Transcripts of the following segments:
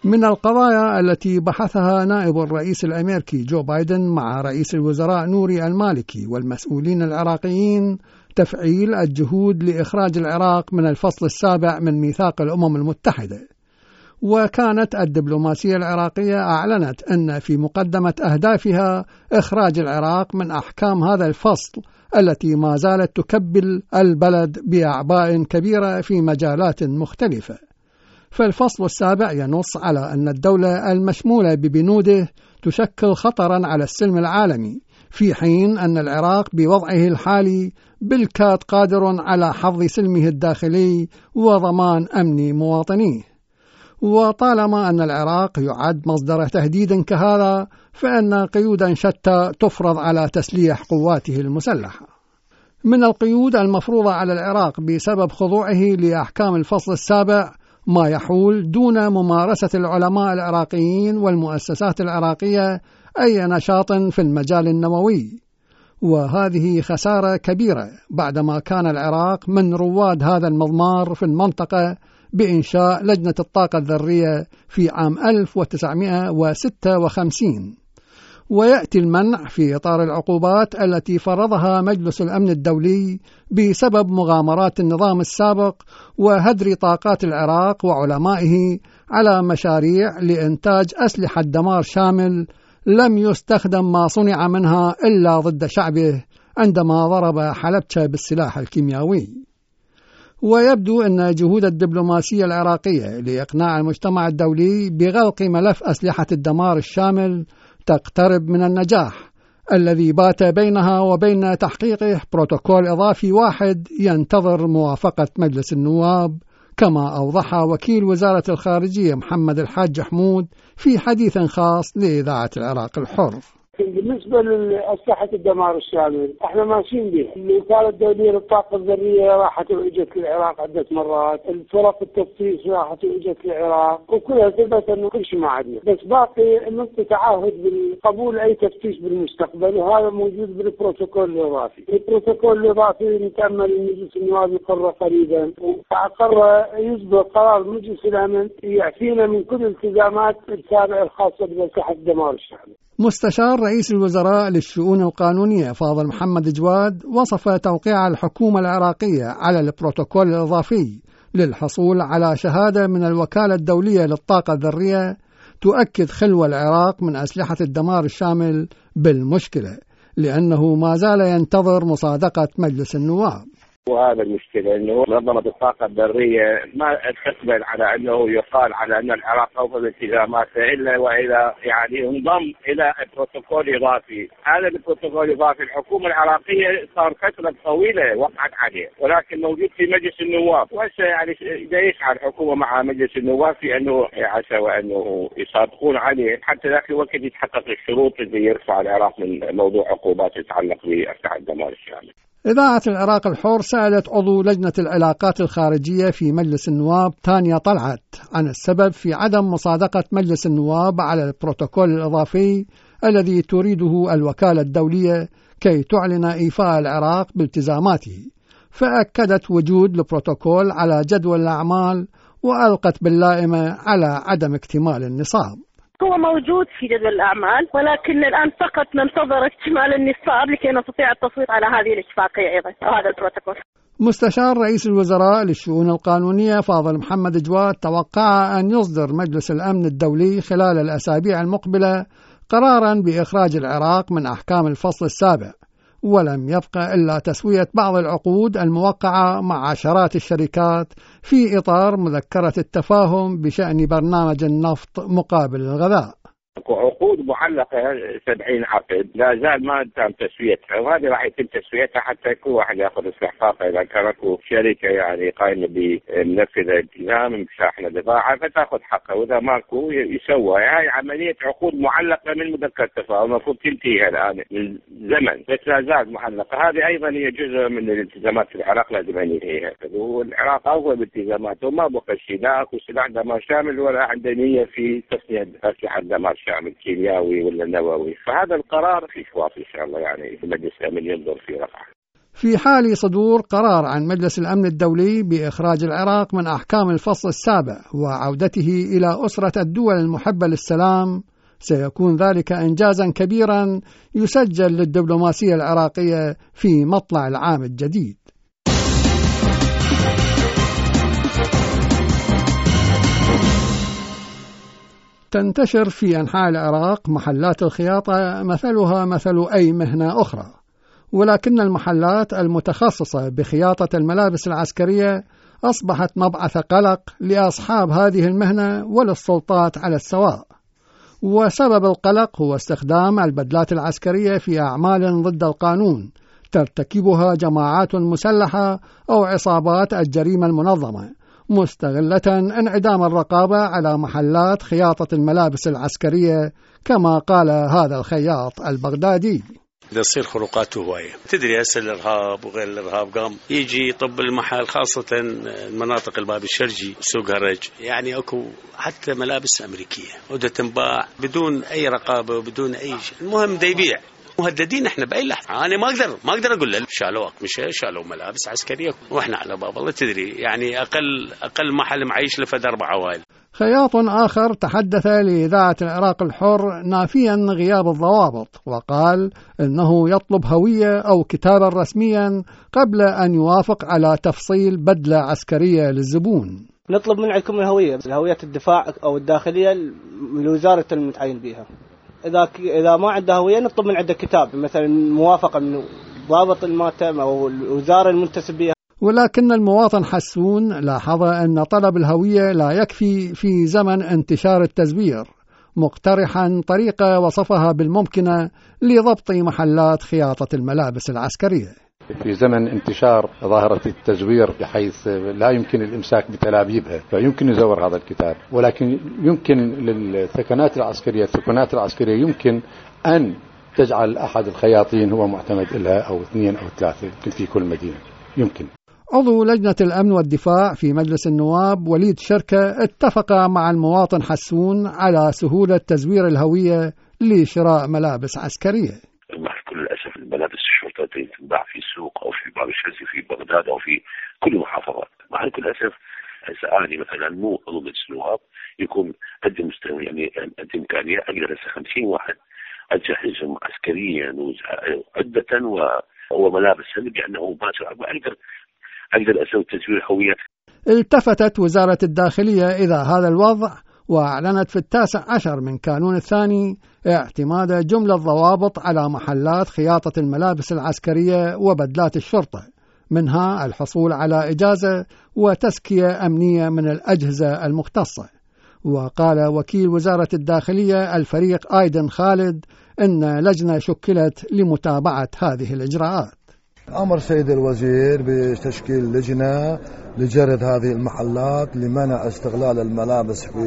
من القضايا التي بحثها نائب الرئيس الأمريكي جو بايدن مع رئيس الوزراء نوري المالكي والمسؤولين العراقيين تفعيل الجهود لإخراج العراق من الفصل السابع من ميثاق الأمم المتحدة. وكانت الدبلوماسية العراقية أعلنت أن في مقدمة أهدافها إخراج العراق من أحكام هذا الفصل التي ما زالت تكبل البلد بأعباء كبيرة في مجالات مختلفة. فالفصل السابع ينص على أن الدولة المشمولة ببنوده تشكل خطرا على السلم العالمي، في حين أن العراق بوضعه الحالي بالكاد قادر على حفظ سلمه الداخلي وضمان أمن مواطنيه. وطالما أن العراق يعد مصدر تهديد كهذا، فإن قيودا شتى تفرض على تسليح قواته المسلحة. من القيود المفروضة على العراق بسبب خضوعه لأحكام الفصل السابع ما يحول دون ممارسة العلماء العراقيين والمؤسسات العراقية أي نشاط في المجال النووي، وهذه خسارة كبيرة بعدما كان العراق من رواد هذا المضمار في المنطقة بإنشاء لجنة الطاقة الذرية في عام 1956. ويأتي المنع في إطار العقوبات التي فرضها مجلس الأمن الدولي بسبب مغامرات النظام السابق وهدر طاقات العراق وعلمائه على مشاريع لإنتاج أسلحة دمار شامل لم يستخدم ما صنع منها إلا ضد شعبه عندما ضرب حلبشة بالسلاح الكيميائي. ويبدو أن جهود الدبلوماسية العراقية لإقناع المجتمع الدولي بغلق ملف أسلحة الدمار الشامل تقترب من النجاح، الذي بات بينها وبين تحقيقه بروتوكول إضافي واحد ينتظر موافقة مجلس النواب، كما أوضح وكيل وزارة الخارجية محمد الحاج حمود في حديث خاص لإذاعة العراق الحر. بالنسبة لأسلحة الدمار الشامل احنا ماشيين به. الوكالة الدولية للطاقة الذرية راحت واجت للعراق عدة مرات، الفرق التفتيش راحت واجت للعراق، وكلها ثبت انه كل شيء ما عندنا، بس باقي نقطة تعهد بالقبول اي تفتيش بالمستقبل، وهذا موجود بالبروتوكول الاضافي. البروتوكول الاضافي نتأمل المجلس النواب يقرر قريبا، وقرر يصدر قرار مجلس الامن يعفينا من كل الالتزامات السابقة الخاصة بأسلحة الدمار الشامل. مستشار رئيس الوزراء للشؤون القانونية فاضل محمد جواد وصف توقيع الحكومة العراقية على البروتوكول الإضافي للحصول على شهادة من الوكالة الدولية للطاقة الذرية تؤكد خلو العراق من أسلحة الدمار الشامل بالمشكلة، لأنه ما زال ينتظر مصادقة مجلس النواب. وهذا المشكلة أنه منظمة الطاقة الذرية ما تقبل على أنه يقال على أن العراق أوفى بالتزاماته إلا وإذا يعني انضم إلى البروتوكول الإضافي. هذا البروتوكول الإضافي الحكومة العراقية صار فترة طويلة وقعت عليه، ولكن موجود في مجلس النواب، وهسه يعني يسعى الحكومة مع مجلس النواب في أنه عسى وأنه يصادقون عليه حتى ذاك الوقت يتحقق الشروط اللي يرفع العراق من موضوع عقوبات تتعلق بأسلحة الدمار الشامل. إذاعة العراق الحر سألت عضو لجنة العلاقات الخارجية في مجلس النواب تانيا طلعت عن السبب في عدم مصادقة مجلس النواب على البروتوكول الإضافي الذي تريده الوكالة الدولية كي تعلن إيفاء العراق بالتزاماته، فأكدت وجود البروتوكول على جدول الأعمال وألقت باللائمة على عدم اكتمال النصاب. هو موجود في جدول الأعمال، ولكن الآن فقط ننتظر اكتمال النصاب لكي نستطيع التصويت على هذه الاتفاقية أيضا أو هذا البروتوكول. مستشار رئيس الوزراء للشؤون القانونية فاضل محمد جواد توقع أن يصدر مجلس الأمن الدولي خلال الأسابيع المقبلة قرارا بإخراج العراق من أحكام الفصل السابع، ولم يبقى إلا تسوية بعض العقود الموقعة مع عشرات الشركات في إطار مذكرة التفاهم بشأن برنامج النفط مقابل الغذاء. عقود معلقة 70 عقد لا زال ما تم تسويتها، وهذه راح يتم تسويتها حتى كل واحد ياخذ استحقاقه. اذا كانت شركه يعني قائمه بمنفذ التزام بشاحن البضاعه فتاخذ حقها، واذا ماكو يسوى. هاي عمليه عقود معلقه من مذكره التفاهم المفروض تنتهي الان من زمن، بس لا زال معلقه. هذه ايضا هي جزء من الالتزامات في العراق لازم ينهيها، والعراق اول بالالتزامات وما بقى شيء، لا اكو سلاح دمار شامل ولا عنده نيه في تصنيع اسلحه دمار شامل كيميائي ولا نووي. فهذا القرار في شواف ان شاء الله يعني مجلس الامن ينظر في رفعه. في حال صدور قرار عن مجلس الأمن الدولي بإخراج العراق من أحكام الفصل السابع وعودته إلى أسرة الدول المحبة للسلام، سيكون ذلك إنجازا كبيرا يسجل للدبلوماسية العراقية في مطلع العام الجديد. تنتشر في أنحاء العراق محلات الخياطة مثلها مثل أي مهنة أخرى، ولكن المحلات المتخصصة بخياطة الملابس العسكرية أصبحت مبعث قلق لأصحاب هذه المهنة وللسلطات على السواء، وسبب القلق هو استخدام البدلات العسكرية في أعمال ضد القانون ترتكبها جماعات مسلحة أو عصابات الجريمة المنظمة، مستغلة انعدام الرقابة على محلات خياطة الملابس العسكرية، كما قال هذا الخياط البغدادي. ده تصير خروقات هواية، تدري هسه الإرهاب وغير الإرهاب قام يجي طب المحل، خاصة المناطق الباب الشرجي سوق هرج، يعني أكو حتى ملابس أمريكية وده تنباع بدون أي رقابة وبدون أي شيء، المهم ده يبيع. مهددين احنا بأي لحظة، أنا ما أقدر أقول له شالوا أقمشة شالوا ملابس عسكرية وإحنا على باب الله، تدري يعني أقل محل معيش لفد 4 عوائل. خياط آخر تحدث لإذاعة العراق الحر نافيا غياب الضوابط، وقال إنه يطلب هوية أو كتابا رسميا قبل أن يوافق على تفصيل بدلة عسكرية للزبون. نطلب من عندكم هوية الدفاع أو الداخلية لوزارة المتعين بها. إذا ما عنده هوية نطلب من عنده كتاب، مثلا موافقة من ضابط الماتم أو الوزارة المنتسب بها. ولكن المواطن حسون لاحظ أن طلب الهوية لا يكفي في زمن انتشار التزوير، مقترحا طريقة وصفها بالممكنة لضبط محلات خياطة الملابس العسكرية. في زمن انتشار ظاهرة التزوير بحيث لا يمكن الإمساك بتلابيبها، فيمكن يزور هذا الكتاب، ولكن يمكن للثكنات العسكرية يمكن أن تجعل أحد الخياطين هو معتمد لها أو 2 أو 3 يمكن في كل مدينة يمكن. عضو لجنة الأمن والدفاع في مجلس النواب وليد شركة اتفق مع المواطن حسون على سهولة تزوير الهوية لشراء ملابس عسكرية. مع كل الأسف الملابس الشرطة تنباع في السوق أو في باب الشرزي في بغداد أو في كل المحافظات. مع كل الأسف سأعني مثلا مو عضو مجلس النواب يكون قد مستوى، يعني قد إمكانية أقدر 50 واحد أجهزهم عسكريا وعدة وملابس بأنه أقدر أسوي تزوير هوية. التفتت وزارة الداخلية إلى هذا الوضع وأعلنت في 19 من كانون الثاني اعتماد جملة ضوابط على محلات خياطة الملابس العسكرية وبدلات الشرطة، منها الحصول على إجازة وتزكية أمنية من الأجهزة المختصة. وقال وكيل وزارة الداخلية الفريق آيدن خالد إن لجنة شكلت لمتابعة هذه الإجراءات. أمر سيد الوزير بتشكيل لجنة لجرد هذه المحلات لمنع استغلال الملابس في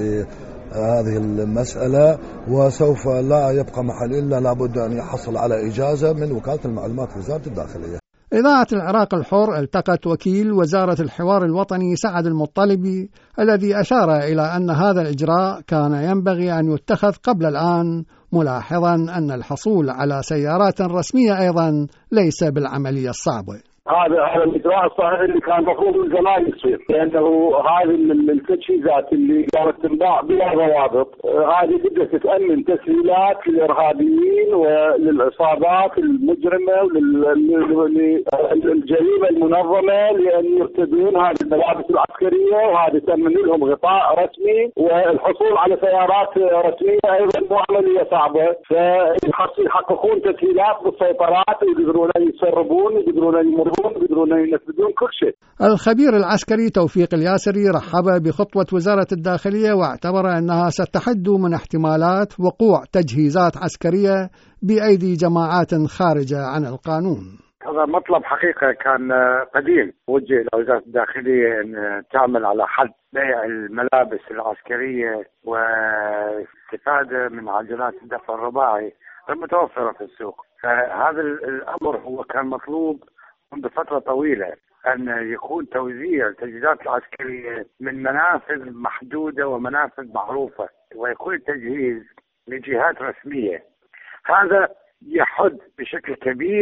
هذه المسألة، وسوف لا يبقى محل إلا لابد أن يحصل على إجازة من وكالة المعلومات في وزارة الداخلية. إذاعة العراق الحر التقت وكيل وزارة الحوار الوطني سعد المطلبي الذي أشار إلى أن هذا الإجراء كان ينبغي أن يتخذ قبل الآن، ملاحظا أن الحصول على سيارات رسمية أيضا ليس بالعملية الصعبة. هذا الإجراء الصحيح اللي كان المفروض من زمان يصير، لأنه هذه التجهيزات اللي كانت تنباع بلا ضوابط هذه بدها تتأمن تسهيلات للإرهابيين وللعصابات المجرمة وللجريمة المنظمة لأن يرتدون هذه الملابس العسكرية، وهذه تأمن لهم غطاء رسمي، والحصول على سيارات رسمية أيضا مو عملية صعبة، فيحققون تسهيلات بالسيطرات ويقدرون يسربون ويقدرون يمرون بدون ينفذون كل شيء. الخبير العسكري توفيق الياسري رحب بخطوة وزارة الداخلية واعتبر أنها ستحد من احتمالات وقوع تجهيزات عسكرية بأيدي جماعات خارجة عن القانون. هذا مطلب حقيقة كان قديم وجه إلى وزارة الداخلية أن تعمل على حد بيع الملابس العسكرية واستفادة من عجلات الدفع الرباعي المتوفرة في السوق. فهذا الأمر هو كان مطلوب منذ فترة طويلة، أن يكون توزيع التجهيزات العسكرية من منافذ محدودة ومنافذ معروفة، ويكون التجهيز من جهات رسمية. هذا يحد بشكل كبير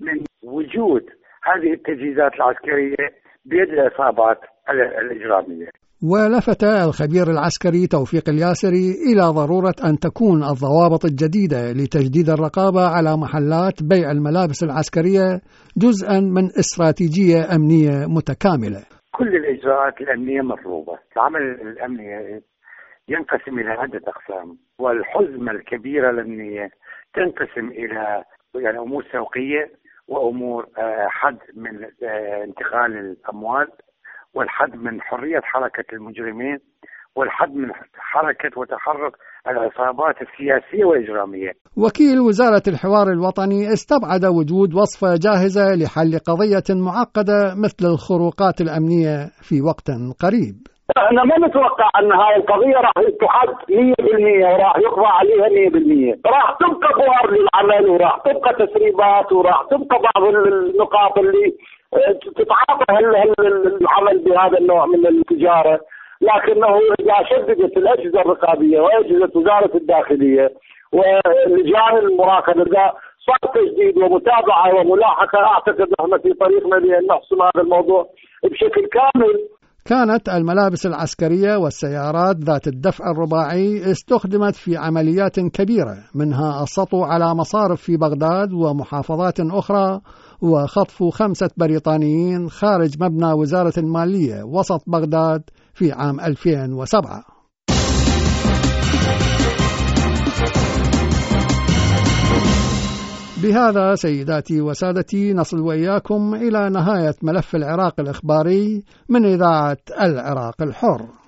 من وجود هذه التجهيزات العسكرية بيد العصابات الإجرامية. ولفت الخبير العسكري توفيق الياسري إلى ضرورة أن تكون الضوابط الجديدة لتجديد الرقابة على محلات بيع الملابس العسكرية جزءا من استراتيجية أمنية متكاملة. كل الإجراءات الأمنية مطلوبة. العمل الأمني ينقسم إلى عدة أقسام، والحزمة الكبيرة الأمنية تنقسم إلى يعني أمور سوقية وأمور حد من انتقال الأموال، والحد من حرية حركة المجرمين، والحد من حركة وتحرك العصابات السياسية والإجرامية. وكيل وزارة الحوار الوطني استبعد وجود وصفة جاهزة لحل قضية معقدة مثل الخروقات الأمنية في وقت قريب. احنا ما نتوقع ان هاي القضيه راح تحد 100% وراح يقضى عليها 100%، راح تبقى بوار للعمل وراح تبقى تسريبات وراح تبقى بعض النقاط اللي تتعاطى العمل بهذا النوع من التجاره، لكنه اذا شددت الاجهزه الرقابيه واجهزه وزاره الداخليه ولجان المراقبه اذا صار تجديد ومتابعه وملاحقه، اعتقد نحن في طريقنا لان نحسم هذا الموضوع بشكل كامل. كانت الملابس العسكرية والسيارات ذات الدفع الرباعي استخدمت في عمليات كبيرة، منها السطو على مصارف في بغداد ومحافظات أخرى، وخطف 5 بريطانيين خارج مبنى وزارة المالية وسط بغداد في عام 2007. بهذا سيداتي وسادتي نصل وإياكم إلى نهاية ملف العراق الإخباري من إذاعة العراق الحر.